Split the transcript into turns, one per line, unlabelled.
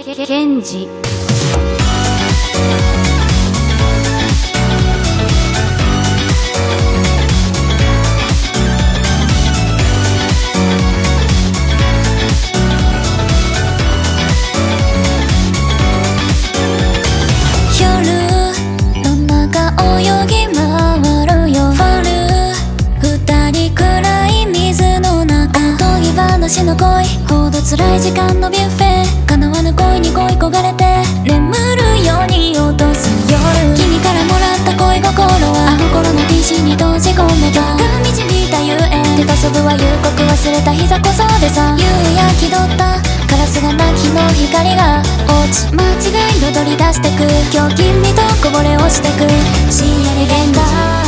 ケンジ。
話の恋ほど辛い時間のビュッフェ叶わぬ恋に恋焦がれて眠るように落とす夜君からもらった恋心はあの頃の PC に閉じ込めた導いた遊園手と遊ぶは夕刻忘れた膝こそでさ夕焼き取ったカラスが泣きの光が落ち間違い彩り出してく今日君とこぼれ落ちてく深夜に連打